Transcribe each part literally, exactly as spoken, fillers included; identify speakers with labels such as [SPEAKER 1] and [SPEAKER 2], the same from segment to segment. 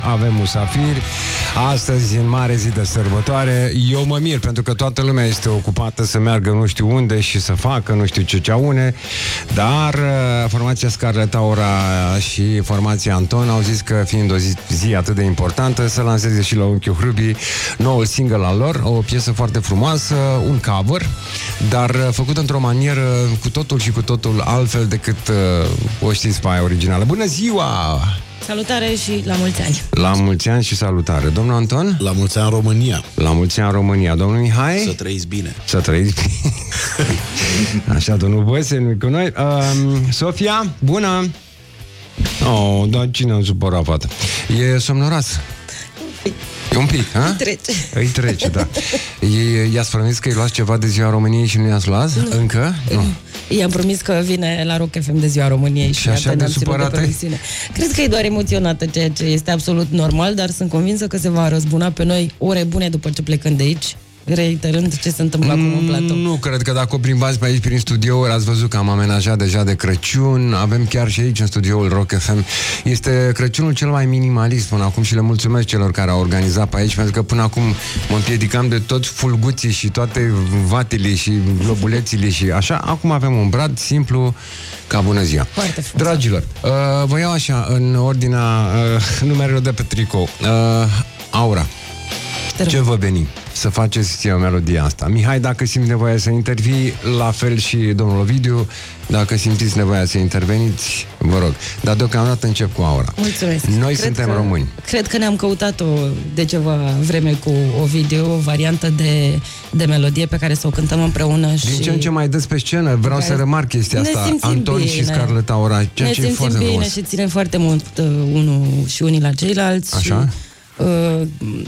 [SPEAKER 1] avem musafiri. Astăzi, în mare zi de sărbătoare, eu mă mir pentru că toată lumea este ocupată să meargă nu știu unde și să facă nu știu ce ceaune, dar uh, formația Scarlet Aura și formația Anton au zis că, fiind o zi, zi atât de importantă, să lanseze și la Unchiul Hrâbii noul single al lor, o piesă foarte frumoasă, un cover, dar uh, făcut într-o manieră cu totul și cu totul altfel decât uh, o știți pe aia originală. Bună ziua!
[SPEAKER 2] Salutare și la mulți ani.
[SPEAKER 1] La mulți ani și salutare. Domnul Anton?
[SPEAKER 3] La mulți ani România.
[SPEAKER 1] La mulți ani România. Domnul Mihai?
[SPEAKER 4] Să trăiți bine.
[SPEAKER 1] Să trăiți bine. Așa, domnul Băse, nu cu noi. Uh, Sofia, bună! Oh, dar cine a supărat, fata? E somnoros. E un pic, ha?
[SPEAKER 2] Îi trece.
[SPEAKER 1] Îi trece, da. I-ați promis că îi luați ceva de ziua României și nu i-ați luat? Nu. Încă? Nu.
[SPEAKER 2] I-am promis că vine la Rock F M de ziua României. Și,
[SPEAKER 1] și așa de supărată?
[SPEAKER 2] Cred că e doar emoționată, ceea ce este absolut normal, dar sunt convinsă că se va răzbuna pe noi ore bune după ce plecăm de aici, reiterând ce se întâmplă acum în platou.
[SPEAKER 1] Nu, cred că dacă o plimbați pe aici prin studiouri, ați văzut că am amenajat deja de Crăciun, avem chiar și aici în studioul Rock F M. Este Crăciunul cel mai minimalist până acum și le mulțumesc celor care au organizat pe aici, pentru că până acum mă împiedicam de toți fulguții și toate vatele și globulețile și așa. Acum avem un brad simplu ca bună ziua. Dragilor, uh, vă iau așa în ordinea uh, numerelor de pe tricou. Uh, Aura, ce vă veni să faceți melodia asta? Mihai, dacă simți nevoia să intervii, la fel și domnul Ovidiu, dacă simțiți nevoia să interveniți, vă rog. Dar deocamdată încep cu Aura.
[SPEAKER 2] Mulțumesc.
[SPEAKER 1] Noi
[SPEAKER 2] cred
[SPEAKER 1] suntem
[SPEAKER 2] că,
[SPEAKER 1] români.
[SPEAKER 2] Cred că ne-am căutat-o de ceva vreme cu Ovidiu, o variantă de, de melodie pe care să o cântăm împreună.
[SPEAKER 1] Din
[SPEAKER 2] și
[SPEAKER 1] ce în ce mai des pe scenă, vreau să remarc chestia asta. Anton
[SPEAKER 2] bine.
[SPEAKER 1] și Scarlet Aura, ceea
[SPEAKER 2] ne
[SPEAKER 1] ce e foarte
[SPEAKER 2] bine
[SPEAKER 1] frumos.
[SPEAKER 2] și ținem foarte mult uh, unul și unii la ceilalți.
[SPEAKER 1] Așa?
[SPEAKER 2] Și, Uh,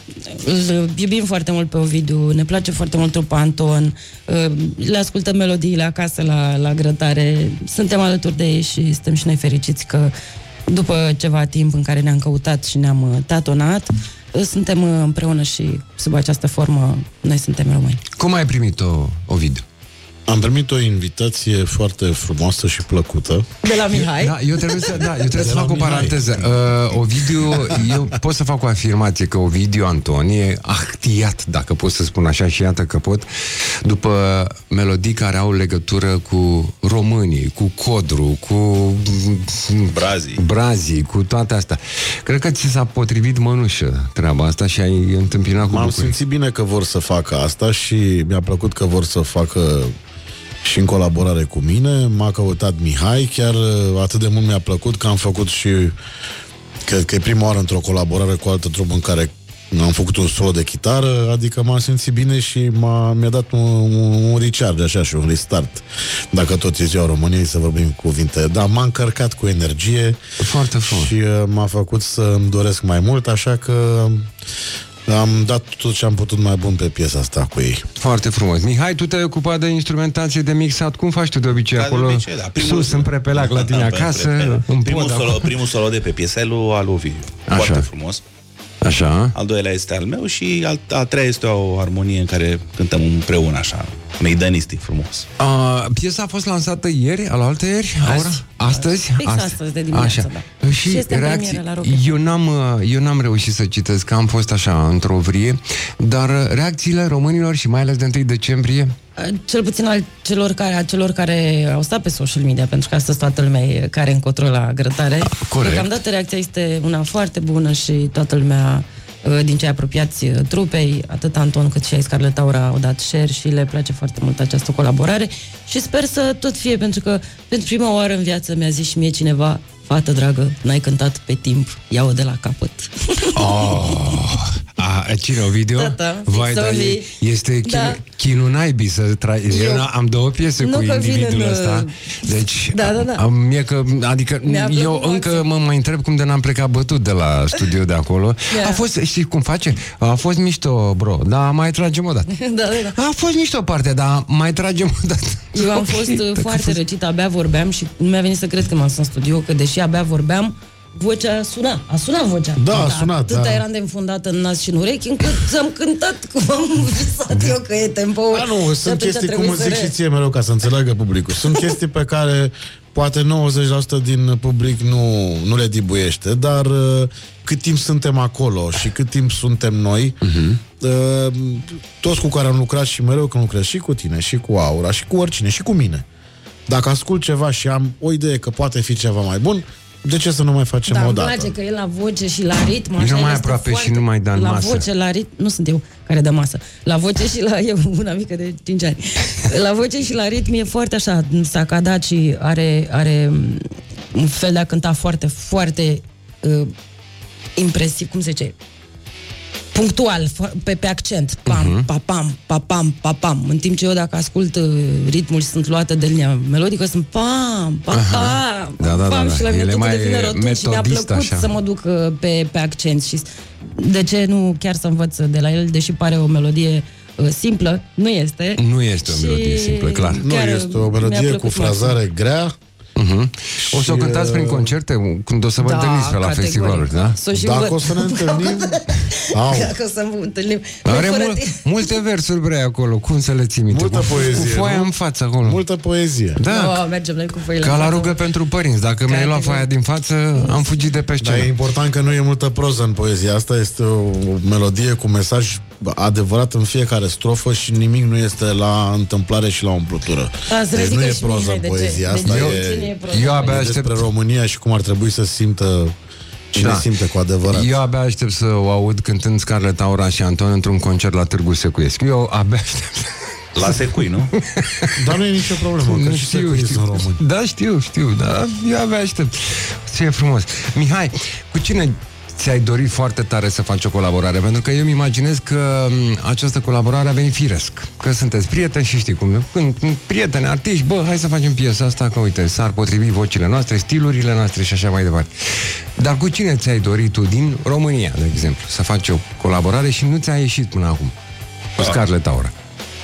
[SPEAKER 2] îl iubim foarte mult pe Ovidiu, ne place foarte mult trupa Anton, uh, le ascultăm melodiile acasă la, la grătare, suntem alături de ei și suntem și noi fericiți că după ceva timp în care ne-am căutat și ne-am uh, tatonat, uh, suntem uh, împreună și sub această formă noi suntem români.
[SPEAKER 1] Cum ai primit-o, Ovidiu?
[SPEAKER 3] Am primit o invitație foarte frumoasă și plăcută.
[SPEAKER 2] De la Mihai?
[SPEAKER 1] Da, eu trebuie să, da, eu trebuie să fac o
[SPEAKER 3] Mihai.
[SPEAKER 1] paranteză. Uh, Ovidiu, eu pot să fac o afirmație că Ovidiu Anton e ahtiat, dacă pot să spun așa, și iată că pot, după melodii care au legătură cu românii, cu Codru, cu
[SPEAKER 4] Brazii.
[SPEAKER 1] Brazii, cu toate astea. Cred că ți s-a potrivit mănușă treaba asta și ai întâmpinat cu
[SPEAKER 3] M-am
[SPEAKER 1] bucurie.
[SPEAKER 3] simțit bine că vor să facă asta și mi-a plăcut că vor să facă și în colaborare cu mine. M-a căutat Mihai, chiar atât de mult mi-a plăcut că am făcut și, cred că e prima oară într-o colaborare cu altă trupă în care am făcut un solo de chitară, adică m-am simțit bine și m-a, mi-a dat un, un, un recharge, așa, și un restart. Dacă tot e ziua României, să vorbim cu cuvinte. Dar m-a încărcat cu energie.
[SPEAKER 1] Foarte frumos.
[SPEAKER 3] Și uh, m-a făcut să îmi doresc mai mult, așa că am dat tot ce am putut mai bun pe piesa asta cu ei.
[SPEAKER 1] Foarte frumos. Mihai, tu te-ai ocupat de instrumentație, de mixat. Cum faci tu de obicei
[SPEAKER 4] Ca
[SPEAKER 1] acolo?
[SPEAKER 4] de obicei, da. Primul,
[SPEAKER 1] sus, în prepelac la tine
[SPEAKER 4] da,
[SPEAKER 1] acasă?
[SPEAKER 4] în primul,
[SPEAKER 1] pod,
[SPEAKER 4] solo, primul solo de pe piesă e lui al Ovidiu. Foarte frumos.
[SPEAKER 1] Așa.
[SPEAKER 4] Al doilea este al meu și al, a treia este o armonie în care cântăm împreună, așa, meidanistic frumos.
[SPEAKER 1] Uh, piesa a fost lansată ieri, alaltă ieri? Aura? Astăzi?
[SPEAKER 2] Fix astăzi, astăzi de dimineață,
[SPEAKER 1] așa.
[SPEAKER 2] da.
[SPEAKER 1] Și,
[SPEAKER 2] și este
[SPEAKER 1] reacții,
[SPEAKER 2] la Rock.
[SPEAKER 1] eu n-am, eu n-am reușit să citesc, că am fost așa într-o vrie, dar reacțiile românilor și mai ales de întâi decembrie?
[SPEAKER 2] Cel puțin al celor care, a celor care au stat pe social media, pentru că astăzi toată lumea e care încotro la grătare.
[SPEAKER 1] Corect.
[SPEAKER 2] Deocamdată reacția este una foarte bună și toată lumea din cei apropiați trupei, atât Anton cât și ai Scarlet Aura au dat share și le place foarte mult această colaborare și sper să tot fie, pentru că pentru prima oară în viață mi-a zis și mie cineva: fată dragă, n-ai cântat pe timp, ia-o de la capăt.
[SPEAKER 1] Oh, a, cine, Ovidiu?
[SPEAKER 2] Tata,
[SPEAKER 1] Vai, da, e, este
[SPEAKER 2] da.
[SPEAKER 1] chinul naibii să trai... Eu, eu am două piese cu individul ăsta. Deci,
[SPEAKER 2] da, da, da.
[SPEAKER 1] Mie că, adică, eu încă mă mai întreb cum de n-am plecat bătut de la studio de acolo. Yeah. A fost, știi cum face? A fost mișto, bro, dar mai tragem o dată.
[SPEAKER 2] Da, da, da.
[SPEAKER 1] A fost mișto partea, dar mai tragem o dată.
[SPEAKER 2] Eu am fost okay, foarte fost... răcită, abia vorbeam și nu mi-a venit să cred că m-am sunt în studio, că deși abia vorbeam, vocea suna, a sunat vocea.
[SPEAKER 3] Da, a sunat,
[SPEAKER 2] atâta
[SPEAKER 3] da.
[SPEAKER 2] eram de înfundată în nas și în urechi, încât am cântat cum am visat eu că e tempo.
[SPEAKER 3] Da, nu, sunt chestii, cum îți zic și ție mereu, ca să înțeleagă publicul. Sunt chestii pe care poate nouăzeci la sută din public nu, nu le dibuiește, dar uh, cât timp suntem acolo și cât timp suntem noi, uh-huh. uh, toți cu care am lucrat și mereu când lucrez, și cu tine, și cu Aura, și cu oricine, și cu mine. Dacă ascult ceva și am o idee că poate fi ceva mai bun, de ce să nu mai facem
[SPEAKER 2] da,
[SPEAKER 3] o dată?
[SPEAKER 2] Da, îmi place că e la voce și la ritm.
[SPEAKER 1] Nici nu mai aproape foarte... și nu mai dă în
[SPEAKER 2] la
[SPEAKER 1] masă.
[SPEAKER 2] La voce, la ritm, nu sunt eu care dă masă. La voce și la... eu, una mică de cinci ani. La voce și la ritm e foarte așa, sacadat și are, are un fel de a cânta foarte, foarte uh, impresiv, cum se zice, punctual, pe, pe accent. Pam, uh-huh. pa-pam, pa-pam, pa-pam. În timp ce eu, dacă ascult uh, ritmul și sunt luată de linia melodică, sunt pam, pa-pam,
[SPEAKER 1] da, da,
[SPEAKER 2] pam,
[SPEAKER 1] da,
[SPEAKER 2] și la
[SPEAKER 1] mine
[SPEAKER 2] mai devine rotund și mi-a plăcut
[SPEAKER 1] așa.
[SPEAKER 2] să mă duc uh, pe, pe accent. Și de ce nu chiar să învăț de la el, deși pare o melodie uh, simplă, nu este.
[SPEAKER 1] Nu este o melodie simplă, clar.
[SPEAKER 3] Nu, este o melodie cu frazare maxim. grea.
[SPEAKER 1] Uh-huh. O să o cântați prin concerte când o să vă
[SPEAKER 2] da,
[SPEAKER 1] întâlniți pe la
[SPEAKER 2] categoric.
[SPEAKER 1] festivaluri, da?
[SPEAKER 3] Dacă o să ne întâlnim.
[SPEAKER 2] Dacă o să ne întâlnim.
[SPEAKER 1] Are mul- multe versuri bre acolo, cum să le ții minte?
[SPEAKER 3] Multă
[SPEAKER 1] cu,
[SPEAKER 3] poezie,
[SPEAKER 1] cu foaia
[SPEAKER 3] nu?
[SPEAKER 1] în față acolo.
[SPEAKER 3] Multă poezie.
[SPEAKER 1] Da.
[SPEAKER 2] No, mergem noi cu foile.
[SPEAKER 1] Ca la rugă pentru părinți. Dacă mi-ai luat foaia din față, am fugit de pe scenă.
[SPEAKER 3] Dar e important că nu e multă proză în poezie. Asta este o melodie cu mesaj adevărat în fiecare strofă și nimic nu este la întâmplare și la umplutură. Deci nu e proză în poezie. Asta
[SPEAKER 1] eu,
[SPEAKER 3] e,
[SPEAKER 1] eu abia aștept
[SPEAKER 3] despre România și cum ar trebui să simtă cine da. simte cu adevărat.
[SPEAKER 1] Eu abia aștept să o aud cântând Scarlett, Aura și Anton într-un concert la Târgu Secuiesc. Eu abia aștept.
[SPEAKER 4] La Secui, nu?
[SPEAKER 3] Dar nu e nicio problemă, că
[SPEAKER 1] nu
[SPEAKER 3] și
[SPEAKER 1] știu,
[SPEAKER 3] Secui
[SPEAKER 1] știu.
[SPEAKER 3] sunt români.
[SPEAKER 1] Da, știu, știu, dar eu abia aștept. Ce e frumos. Mihai, cu cine ți-ai dorit foarte tare să faci o colaborare? Pentru că eu îmi imaginez că această colaborare a venit firesc. Că sunteți prieteni și știi cum. Când prieteni, artiști, bă, hai să facem piesa asta, că uite, s-ar potrivi vocile noastre, stilurile noastre și așa mai departe. Dar cu cine ți-ai dorit tu din România, de exemplu, să faci o colaborare și nu ți-a ieșit până acum? Cu Scarlett, Aura.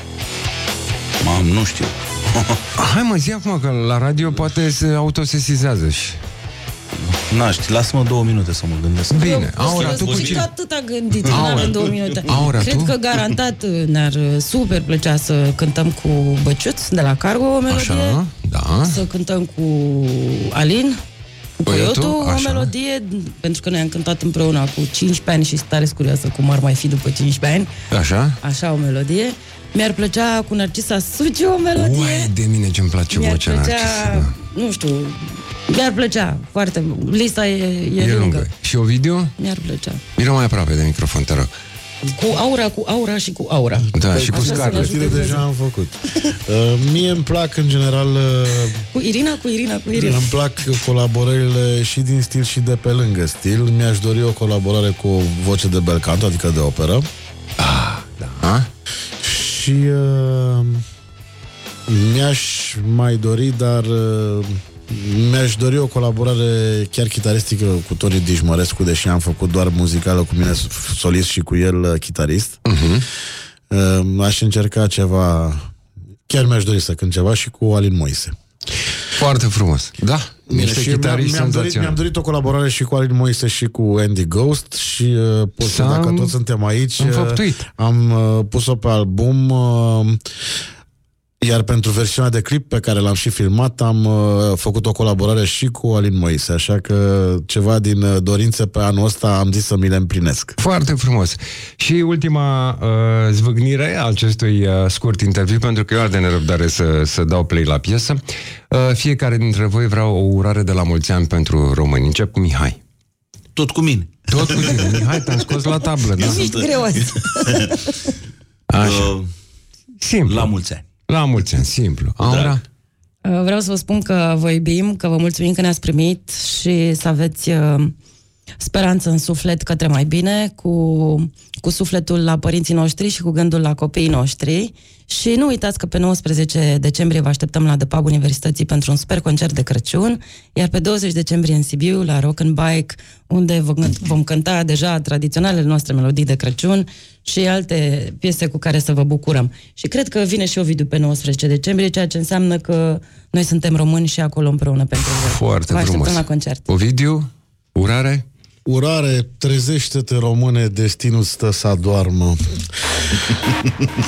[SPEAKER 4] Mam, nu știu.
[SPEAKER 1] Hai mă, zi acum că la radio poate se autosesizează și...
[SPEAKER 4] N-aș, lasă-mă două minute să mă gândesc.
[SPEAKER 1] Bine, Aura, tu cu cine?
[SPEAKER 2] Atât a gândit, Aura, în două minute.
[SPEAKER 1] Aura,
[SPEAKER 2] Cred
[SPEAKER 1] tu?
[SPEAKER 2] că garantat ne-ar super plăcea să cântăm cu Băciuț de la Cargo o melodie.
[SPEAKER 1] Așa, da.
[SPEAKER 2] Să cântăm cu Alin, cu
[SPEAKER 1] Coyotu,
[SPEAKER 2] Coyotu, o
[SPEAKER 1] așa.
[SPEAKER 2] melodie, pentru că noi am cântat împreună cu cincisprezece ani și sunt tare curioasă cum ar mai fi după cincisprezece ani.
[SPEAKER 1] Așa?
[SPEAKER 2] Așa o melodie. Mi-ar plăcea cu Narcisa Suciu o melodie.
[SPEAKER 1] Uai, de mine ce-mi place
[SPEAKER 2] Mi-ar
[SPEAKER 1] vocea
[SPEAKER 2] plăcea,
[SPEAKER 1] Narcisa. Da.
[SPEAKER 2] nu știu, mi-ar plăcea foarte mult. Lista e, e,
[SPEAKER 1] E
[SPEAKER 2] lungă.
[SPEAKER 1] lungă. Și Ovidiu?
[SPEAKER 2] Mi-ar plăcea.
[SPEAKER 1] Vino mai aproape de microfon, te rog.
[SPEAKER 2] Cu Aura, cu Aura și cu Aura.
[SPEAKER 1] Da,
[SPEAKER 3] Păi,
[SPEAKER 1] și cu
[SPEAKER 2] așa
[SPEAKER 1] Scarlett.
[SPEAKER 2] să
[SPEAKER 3] Tine deja am făcut. Uh, mie îmi plac în general uh,
[SPEAKER 2] Cu Irina, cu Irina, cu Irina.
[SPEAKER 3] îmi plac colaborările și din stil și de pe lângă stil. Mi-aș dori o colaborare cu o voce de bel canto, adică de operă.
[SPEAKER 1] Ah, da.
[SPEAKER 3] Și uh, mi-aș mai dori, dar uh, mi-aș dori o colaborare chiar chitaristică cu Toni Dijmărescu, deși am făcut doar muzicală cu mine solist și cu el uh, chitarist. Uh-huh. Uh, aș încerca ceva, chiar mi-aș dori să cânt ceva și cu Alin Moise.
[SPEAKER 1] Foarte frumos. Da, niște
[SPEAKER 3] Și
[SPEAKER 1] chitariști
[SPEAKER 3] mi-am, mi-am, dorit, mi-am dorit o colaborare și cu Alin Moise și cu Andy Ghost și uh, pot să, dacă toți suntem aici, uh, am uh, pus-o pe album, uh, iar pentru versiunea de clip pe care l-am și filmat am uh, făcut o colaborare și cu Alin Moise, așa că ceva din uh, dorințe pe anul ăsta am zis să mi le împlinesc.
[SPEAKER 1] Foarte frumos. Și ultima uh, zvâgnire a acestui uh, scurt interviu, pentru că eu ar de nerăbdare să, să dau play la piesă. Uh, fiecare dintre voi vreau o urare de la mulți ani pentru români. Încep cu Mihai.
[SPEAKER 4] Tot cu mine.
[SPEAKER 1] Tot cu tine. Mihai, te-am scos la tablă, da?
[SPEAKER 2] Ești greos.
[SPEAKER 1] Așa.
[SPEAKER 4] Uh,
[SPEAKER 1] Simplu.
[SPEAKER 4] la mulți ani.
[SPEAKER 1] La mulți ani, simplu. Aura?
[SPEAKER 2] Vreau să vă spun că vă iubim, că vă mulțumim că ne-ați primit și să aveți uh, speranță în suflet către mai bine, cu, cu sufletul la părinții noștri și cu gândul la copiii noștri. Și nu uitați că pe nouăsprezece decembrie vă așteptăm la The Pub Universității pentru un super concert de Crăciun, iar pe douăzeci decembrie în Sibiu, la Rock and Bike, unde vom cânta deja tradiționalele noastre melodii de Crăciun și alte piese cu care să vă bucurăm. Și cred că vine și Ovidiu pe nouăsprezece decembrie, ceea ce înseamnă că noi suntem români și acolo împreună pentru voi.
[SPEAKER 1] Foarte
[SPEAKER 2] vă așteptăm
[SPEAKER 1] frumos.
[SPEAKER 2] la concert.
[SPEAKER 1] Ovidiu, urare?
[SPEAKER 3] Urare, trezește-te române, destinul stă să adoarmă. um,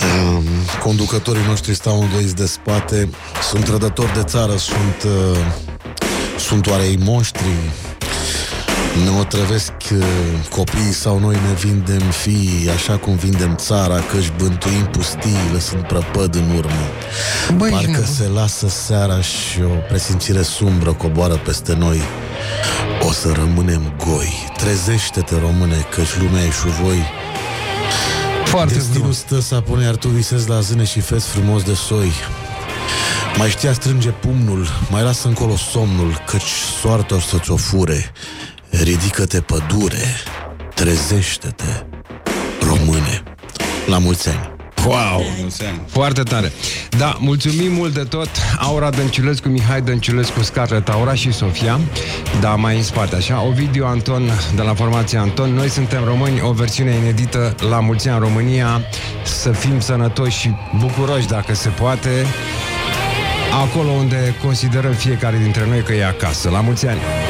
[SPEAKER 3] conducătorii noștri stau îndoiți de spate, sunt trădători de țară, sunt uh, Sunt oare ei monștri? Ne otrăvesc copiii sau noi ne vindem fii, așa cum vindem țara, că-și bântuim pustii, lăsând prăpăd în urmă. Băi, parcă se lasă seara și o presimțire sumbră coboară peste noi. O să rămânem goi. Trezește-te, române, că-și lumea e șuvoi.
[SPEAKER 1] Foarte
[SPEAKER 3] Destinul
[SPEAKER 1] frumos.
[SPEAKER 3] stă sapune, iar tu visezi la zâne și fezi frumos de soi. Mai știa strânge pumnul, mai lasă încolo somnul, căci soarta o să-ți o fure. Ridică-te, pădure, trezește-te, române. La mulți ani.
[SPEAKER 1] Wow! Foarte tare. Da, mulțumim mult de tot. Aura Dăncilescu, Mihai Dăncilescu, Scarlett Aura și Sofia. Da, mai în spate, așa. Ovidiu Anton, de la formația Anton. Noi suntem români, o versiune inedită la mulți ani în România. Să fim sănătoși și bucuroși, dacă se poate, acolo unde considerăm fiecare dintre noi că e acasă. La mulți ani!